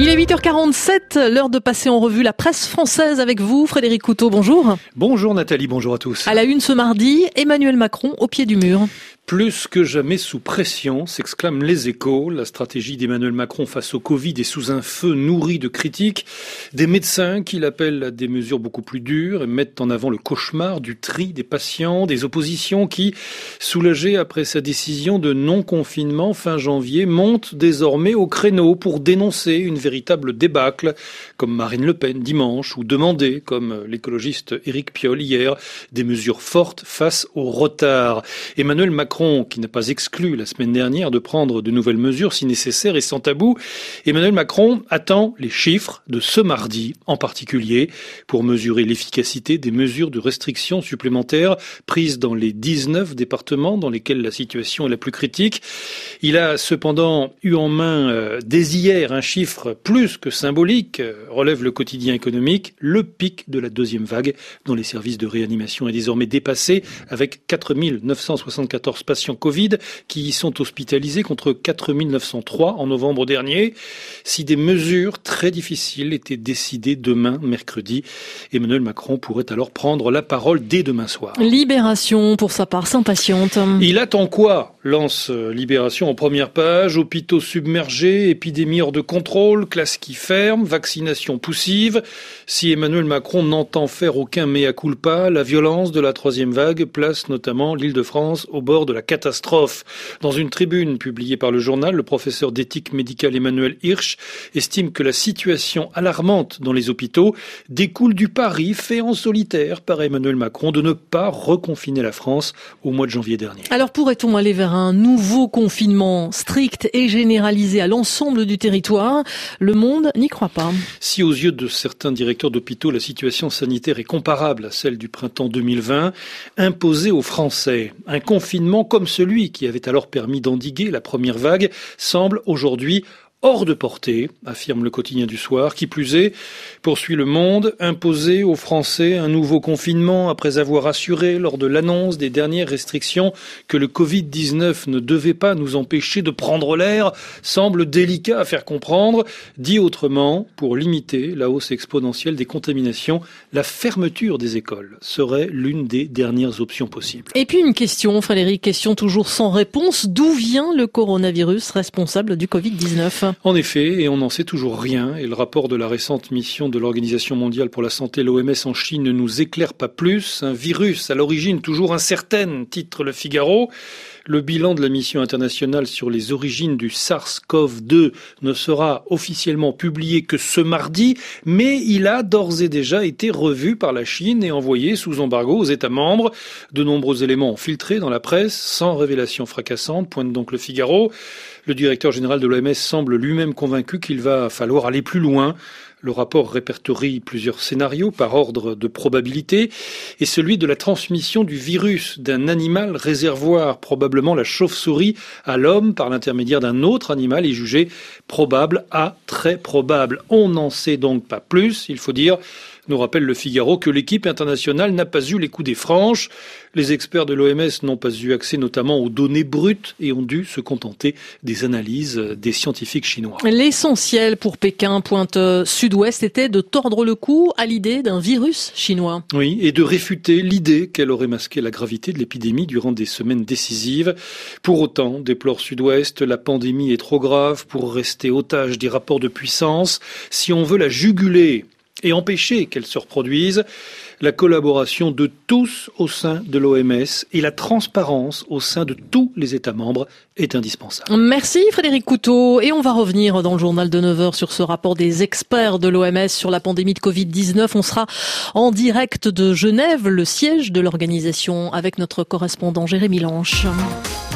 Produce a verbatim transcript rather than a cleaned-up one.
Il est huit heures quarante-sept, l'heure de passer en revue la presse française avec vous, Frédéric Couteau, bonjour. Bonjour Nathalie, bonjour à tous. À la une ce mardi, Emmanuel Macron au pied du mur. Plus que jamais sous pression, s'exclament les Échos. La stratégie d'Emmanuel Macron face au Covid est sous un feu nourri de critiques. Des médecins qui l'appellent à des mesures beaucoup plus dures et mettent en avant le cauchemar du tri des patients. Des oppositions qui, soulagées après sa décision de non-confinement fin janvier, montent désormais au créneau pour dénoncer une véritable débâcle, comme Marine Le Pen dimanche, ou demander, comme l'écologiste Éric Piolle hier, des mesures fortes face au retard. Emmanuel Macron Macron, qui n'a pas exclu la semaine dernière de prendre de nouvelles mesures si nécessaire et sans tabou, Emmanuel Macron attend les chiffres de ce mardi en particulier pour mesurer l'efficacité des mesures de restriction supplémentaires prises dans les dix-neuf départements dans lesquels la situation est la plus critique. Il a cependant eu en main euh, dès hier un chiffre plus que symbolique, euh, relève le quotidien économique, le pic de la deuxième vague dont les services de réanimation est désormais dépassé avec quatre mille neuf cent soixante-quatorze patients Covid qui y sont hospitalisés contre quatre mille neuf cent trois en novembre dernier. Si des mesures très difficiles étaient décidées demain, mercredi, Emmanuel Macron pourrait alors prendre la parole dès demain soir. Libération, pour sa part, s'impatiente. Il attend quoi ? Lance Libération en première page. Hôpitaux submergés, épidémie hors de contrôle, classes qui ferment, vaccination poussive. Si Emmanuel Macron n'entend faire aucun mea culpa, la violence de la troisième vague place notamment l'Île-de-France au bord de la catastrophe. Dans une tribune publiée par le journal, le professeur d'éthique médicale Emmanuel Hirsch estime que la situation alarmante dans les hôpitaux découle du pari fait en solitaire par Emmanuel Macron de ne pas reconfiner la France au mois de janvier dernier. Alors pourrait-on aller vers un nouveau confinement strict et généralisé à l'ensemble du territoire? Le Monde n'y croit pas. Si aux yeux de certains directeurs d'hôpitaux, la situation sanitaire est comparable à celle du printemps deux mille vingt, imposer aux Français un confinement comme celui qui avait alors permis d'endiguer la première vague semble aujourd'hui hors de portée, affirme le quotidien du soir. Qui plus est, poursuit Le Monde, imposer aux Français un nouveau confinement après avoir assuré lors de l'annonce des dernières restrictions que le covid dix-neuf ne devait pas nous empêcher de prendre l'air, semble délicat à faire comprendre. Dit autrement, pour limiter la hausse exponentielle des contaminations, la fermeture des écoles serait l'une des dernières options possibles. Et puis une question, Frédéric, question toujours sans réponse. D'où vient le coronavirus responsable du covid dix-neuf ? En effet, et on n'en sait toujours rien, et le rapport de la récente mission de l'Organisation mondiale pour la santé, l'O M S en Chine, ne nous éclaire pas plus. Un virus à l'origine toujours incertaine, titre Le Figaro. Le bilan de la mission internationale sur les origines du SARS-CoV deux ne sera officiellement publié que ce mardi, mais il a d'ores et déjà été revu par la Chine et envoyé sous embargo aux États membres. De nombreux éléments ont filtré dans la presse, sans révélation fracassante, pointe donc Le Figaro. Le directeur général de l'O M S semble lui-même convaincu qu'il va falloir aller plus loin. Le rapport répertorie plusieurs scénarios par ordre de probabilité et celui de la transmission du virus d'un animal réservoir, probablement la chauve-souris, à l'homme par l'intermédiaire d'un autre animal est jugé probable à très probable. On n'en sait donc pas plus, il faut dire, nous rappelle Le Figaro, que l'équipe internationale n'a pas eu les coups des franches. Les experts de l'O M S n'ont pas eu accès notamment aux données brutes et ont dû se contenter des analyses des scientifiques chinois. L'essentiel pour Pékin, pointe Sud-Ouest, était de tordre le cou à l'idée d'un virus chinois. Oui, et de réfuter l'idée qu'elle aurait masqué la gravité de l'épidémie durant des semaines décisives. Pour autant, déplore Sud-Ouest, la pandémie est trop grave pour rester otage des rapports de puissance. Si on veut la juguler et empêcher qu'elle se reproduise, la collaboration de tous au sein de l'O M S et la transparence au sein de tous les États membres est indispensable. Merci Frédéric Couteau. Et on va revenir dans le journal de neuf heures sur ce rapport des experts de l'O M S sur la pandémie de covid dix-neuf. On sera en direct de Genève, le siège de l'organisation, avec notre correspondant Jérémy Lanche.